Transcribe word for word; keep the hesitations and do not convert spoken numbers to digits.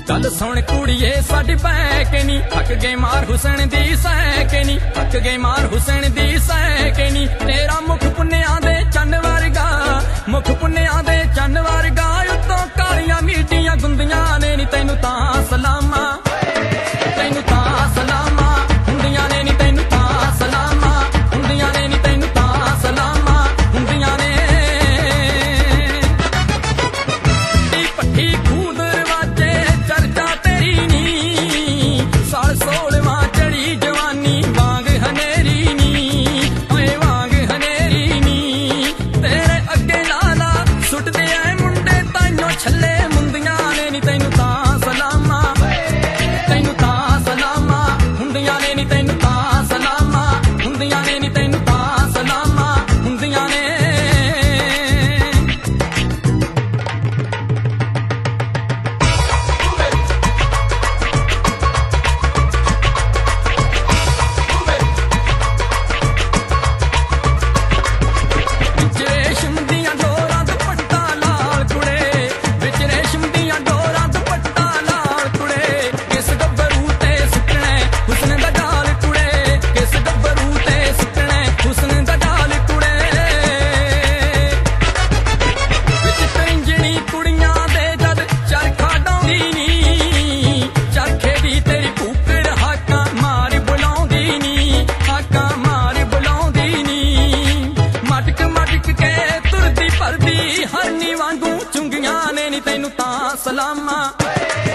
गल सुन कुड़िए साडी पै के नी थक गए मार हुसैन दी सह के नी थक गए मार हुसैन दी सह के नी तेरा मुख पुन्निया दे चन्न वर्गा मुख पुन्निया दे चन्न वर्गा उत्तों कालियां मीटियां गुंदियां ने नी तैनू तां सलामा तैनू तां सलामा हुंदियां ने नी तैनू तां सलामा हुंदियां ने नी तैनू तां सलामा हुंदियां ने पट्टी खूद रवाजे चर्चा तेरी नी साल सोलवा चढ़ी जवानी वांग हनेरी नी ओए वांग हनेरी नी तेरे अगे लाला सुट दे आए मुंडे ताइयों छले मुंदियां ने नी तैनू तां सलामा तैनू तां सलामा हुंदियां ने नी तैनू तां सलामा हुंदियां ने नी तैनू तां सलामा हुंदियां ने हरनी वांगू चुंगियां ने नी तैनू तां सलामा